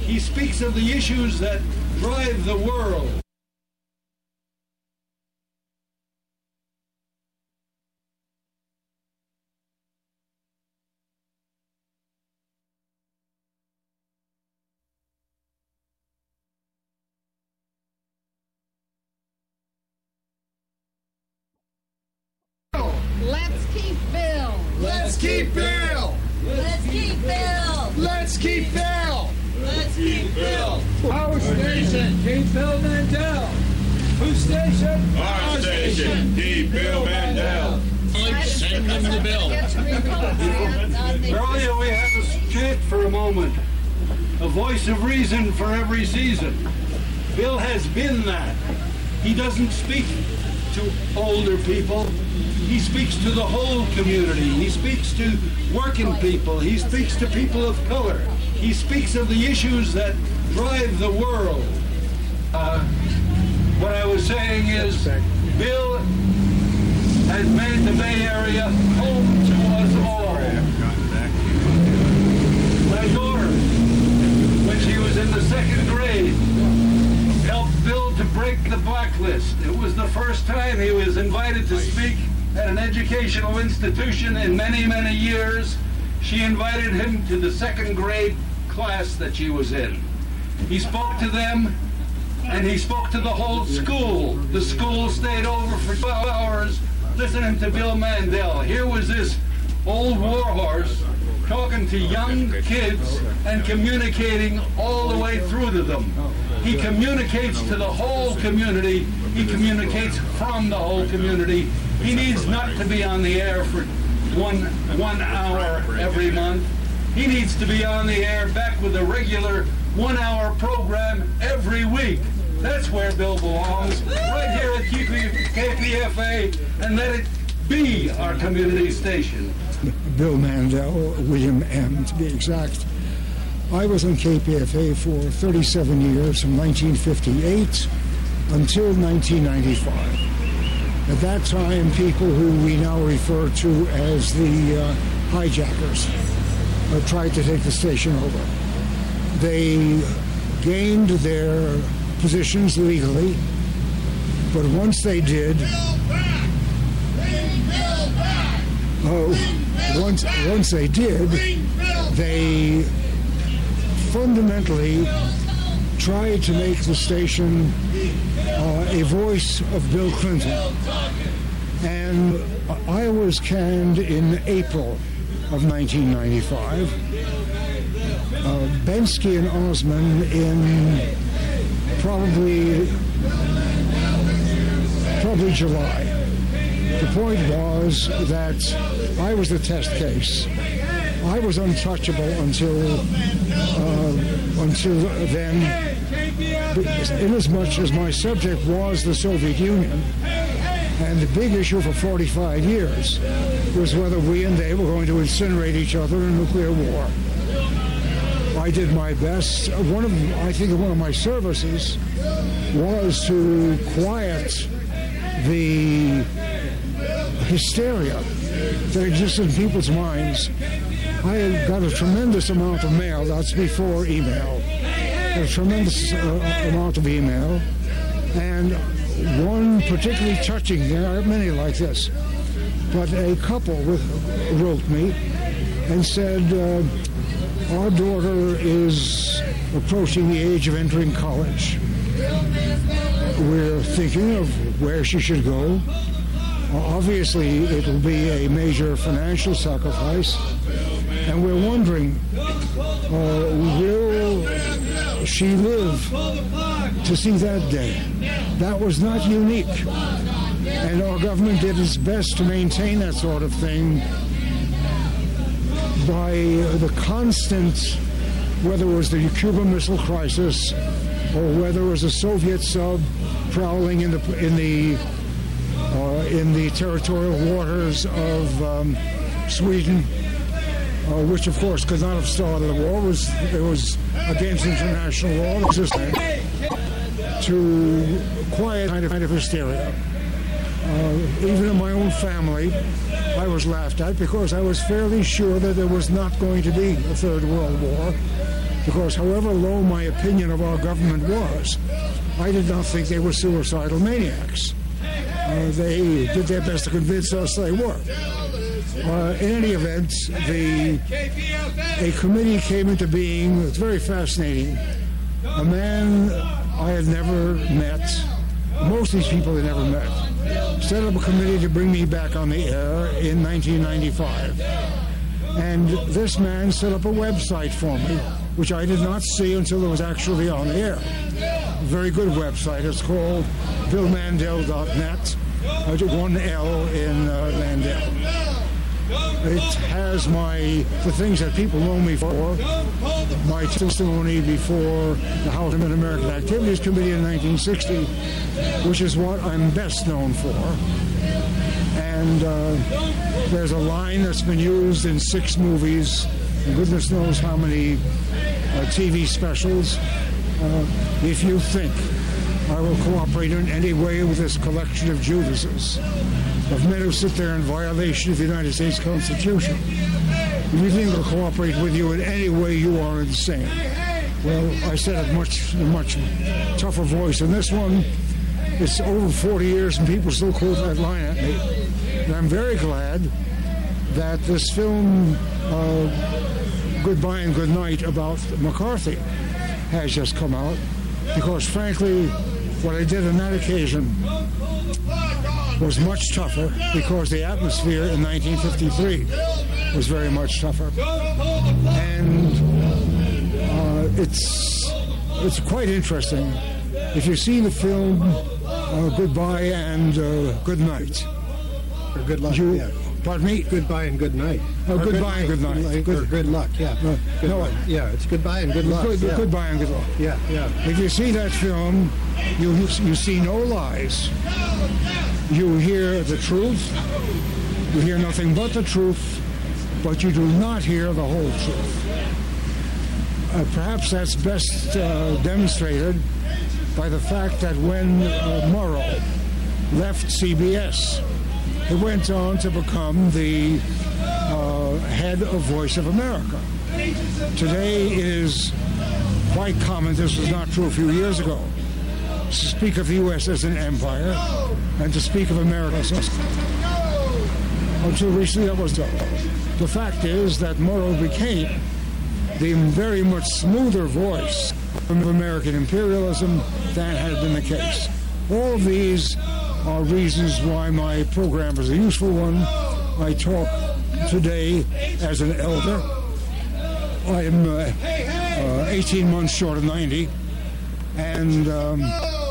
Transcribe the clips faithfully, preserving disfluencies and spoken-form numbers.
He speaks of the issues that drive the world. Let's keep Bill. Let's keep Bill. Let's keep Bill. Let's keep Bill. Let's keep Bill. Our station, keep Bill Mandel. Whose station? Our station, keep Bill Mandel. Send him the bill. Earlier we had a chant for a moment. A voice of reason for every season. Bill has been that. He doesn't speak to older people. He speaks to the whole community. He speaks to working people. He speaks to people of color. He speaks of the issues that drive the world. Uh, what I was saying is, Bill has made the Bay Area home to us all. My daughter, when she was in the second grade, helped Bill to break the blacklist. It was the first time he was invited to speak at an educational institution in many, many years. She invited him to the second grade class that she was in. He spoke to them, and he spoke to the whole school. The school stayed over for twelve hours listening to Bill Mandel. Here was this old warhorse talking to young kids and communicating all the way through to them. He communicates to the whole community. He communicates from the whole community. He needs not to be on the air for one one hour every month. He needs to be on the air back with a regular one-hour program every week. That's where Bill belongs, right here at K P F A, and let it be our community station. Bill Mandel, William M. to be exact. I was on K P F A for thirty-seven years, from nineteen fifty-eight until nineteen ninety-five. At that time, people who we now refer to as the uh, hijackers uh, tried to take the station over. They gained their positions legally, but once they did, uh, once once they did, they fundamentally tried to make the station uh, a voice of Bill Clinton. And I was canned in April of nineteen ninety-five. Uh, Bensky and Osman in probably probably July. The point was that I was the test case. I was untouchable until uh, until then, inasmuch as my subject was the Soviet Union. And the big issue for forty-five years was whether we and they were going to incinerate each other in a nuclear war. I did my best. One of, I think one of my services was to quiet the hysteria that existed in people's minds. I got a tremendous amount of mail. That's before email. A tremendous uh, amount of email. And one particularly touching, there are many like this, but a couple wrote me and said, uh, our daughter is approaching the age of entering college. We're thinking of where she should go. Obviously, it will be a major financial sacrifice, and we're wondering, uh, will she live to see that day? That was not unique, and our government did its best to maintain that sort of thing by the constant, whether it was the Cuban Missile Crisis or whether it was a Soviet sub prowling in the in the uh, in the territorial waters of um, Sweden, uh, which of course could not have started the war. It was it was against international law. To quiet kind of, kind of hysteria. Uh, even in my own family, I was laughed at because I was fairly sure that there was not going to be a Third World War. because however low my opinion of our government was, I did not think they were suicidal maniacs. Uh, they did their best to convince us they were. Uh, in any event, the, a committee came into being. It's very fascinating. A man I had never met, most of these people I never met, set up a committee to bring me back on the air in nineteen ninety-five. And this man set up a website for me, which I did not see until it was actually on the air. A very good website. It's called bill mandel dot net. I took one L in uh, Mandel. It has my the things that people know me for, my testimony before the House of American Activities Committee in nineteen sixty, which is what I'm best known for. And uh, there's a line that's been used in six movies, and goodness knows how many uh, T V specials. Uh, if you think I will cooperate in any way with this collection of Judases, of men who sit there in violation of the United States Constitution, if you think I'll cooperate with you in any way, you are insane. Well, I said it much, much tougher voice than this one. It's over forty years and people still quote that line at me. And I'm very glad that this film, uh, Goodbye and Good Night, about McCarthy has just come out, because frankly, what I did on that occasion was much tougher, because the atmosphere in nineteen fifty-three was very much tougher. And uh, it's it's quite interesting. If you see the film uh, Goodbye and uh, Good Night, or Good Luck, you, yeah. Pardon me? Goodbye and Good Night. Oh, Or Goodbye and Good Night. Like, Good, or Good Luck, yeah. Uh, Good no, luck. Yeah, it's Goodbye and Good Luck. Good, yeah. Goodbye and Good Luck. Yeah, yeah. If you see that film, you you see no lies. You hear the truth. You hear nothing but the truth, but you do not hear the whole truth. Uh, perhaps that's best uh, demonstrated by the fact that when uh, Morrow left C B S, he went on to become the uh, head of Voice of America. Today it is quite common, this was not true a few years ago, to speak of the U S as an empire and to speak of America as a... Until recently that was done. The fact is that Morrow became the very much smoother voice of American imperialism than had been the case. All of these are reasons why my program is a useful one. I talk today as an elder. I am uh, uh, eighteen months short of ninety, and um,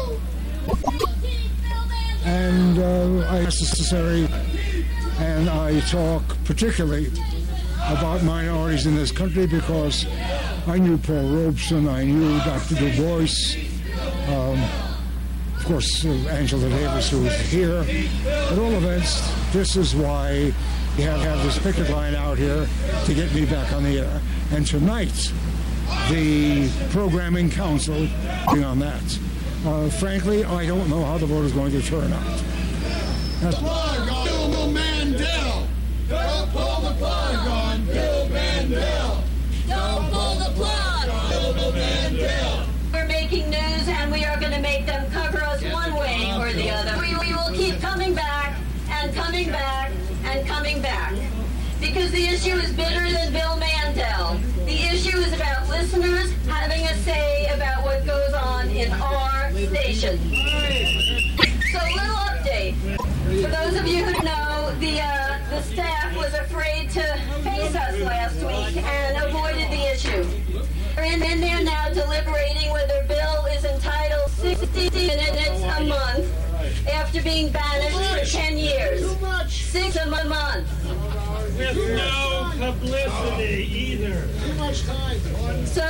and uh, I necessary, and I talk particularly about minorities in this country because I knew Paul Robeson, I knew Doctor Du Bois. Um, Of course, uh, Angela Davis, who is here. At all events, this is why we have, have this picket line out here to get me back on the air. And tonight, the Programming Council is on that. Uh, frankly, I don't know how the vote is going to turn out. That's Bill Mandel! Don't pull the plug on Bill Mandel! Don't pull the plug. Bill Mandel! We're making news, and we are going to make them cover us one way or the other. We, we will keep coming back and coming back and coming back. Because the issue is bigger than Bill Mandel. The issue is about listeners having a say about what goes on in our station. So a little update. For those of you who know, the, uh, the staff was afraid to face us last week and avoided the issue. We're in, in there now deliberating whether Bill is entitled sixty minutes a month after being banished for ten years. Six a month. With no publicity either. So,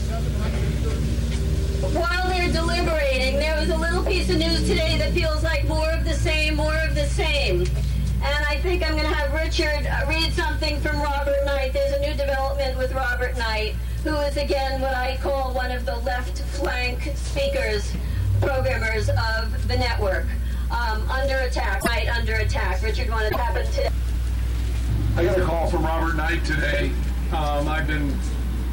while they're deliberating, there was a little piece of news today that feels like more of the same, more of the same. And I think I'm going to have Richard read something from Robert Knight. There's a new development with Robert Knight, who is, again, what I call one of the left flank speakers, programmers of the network. Um, under attack, Knight under attack. Richard, what happened today? I got a call from Robert Knight today. Um, I've been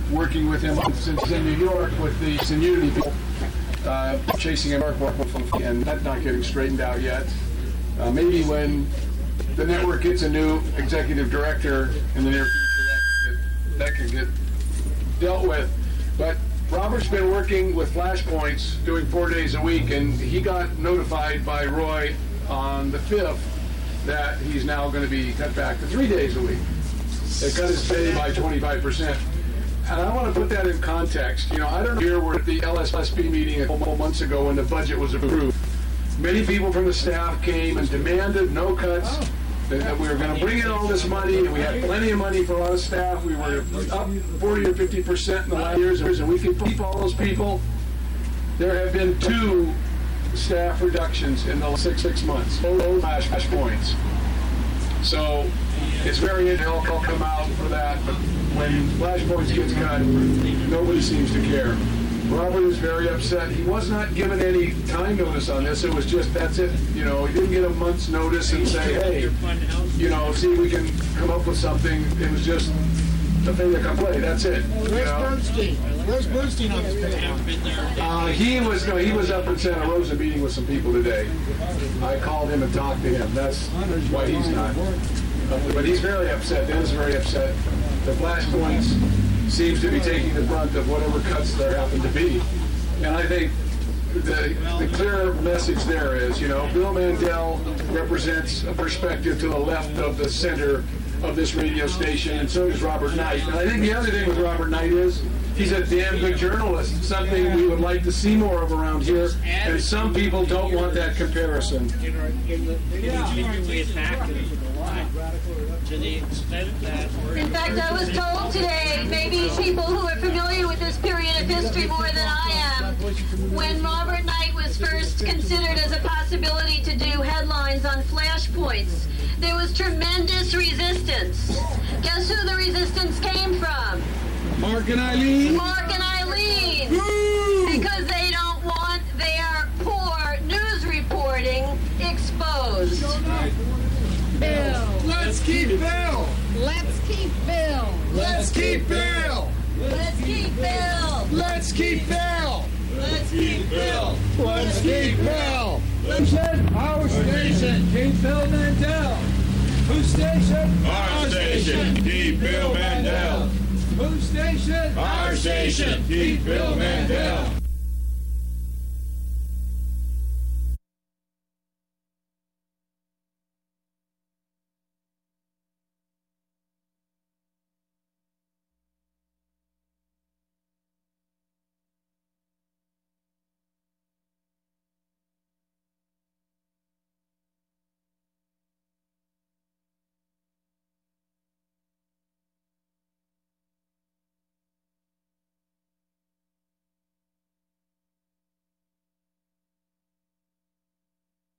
working with him since he's in New York with the Unity people, uh, chasing him and that not getting straightened out yet. Uh, maybe when the network gets a new executive director in the near future, that can get, that can get dealt with. But Robert's been working with flashpoints, doing four days a week, and he got notified by Roy on the fifth that he's now going to be cut back to three days a week. They cut his pay by twenty-five percent. And I want to put that in context. You know, I don't know, here we're at the L S S P meeting a couple months ago when the budget was approved. Many people from the staff came and demanded no cuts, that we were going to bring in all this money, and we had plenty of money for our staff. We were up forty or fifty percent in the last years, and we could keep all those people. There have been two staff reductions in the last six, six months, both flash points. So it's very interesting. They'll come out for that, but when flashpoints gets cut, nobody seems to care. Robert is very upset. He was not given any time notice on this. It was just, that's it. You know, he didn't get a month's notice and say, hey, you know, see if we can come up with something. It was just the thing that come play. That's it. Where's you know? Bernstein? Where's Bernstein on this page? Uh, he was no, he was up in Santa Rosa meeting with some people today. I called him and talked to him. That's why he's not. But he's very upset. Dennis is very upset. The flashpoints seems to be taking the brunt of whatever cuts there happen to be. And I think the, the clear message there is, you know, Bill Mandel represents a perspective to the left of the center of this radio station, and so does Robert Knight. And I think the other thing with Robert Knight is he's a damn good journalist, something we would like to see more of around here, and some people don't want that comparison. To the extent that... In fact, I was told today, maybe people who are familiar with this period of history more than I am, when Robert Knight was first considered as a possibility to do headlines on flashpoints, there was tremendous resistance. Guess who the resistance came from? Mark and Eileen. Mark and Eileen. Because they don't want their poor news reporting exposed. Bill. Let's keep Bill. Let's keep Bill. Let's keep Bill. Let's keep Bill. Let's keep Bill. Let's keep Bill. Let's keep Bill. Station. Our station. Keep Bill Mandel. Whose station? Our station. Keep Bill Mandel. Whose station? Our station. Keep Bill Mandel.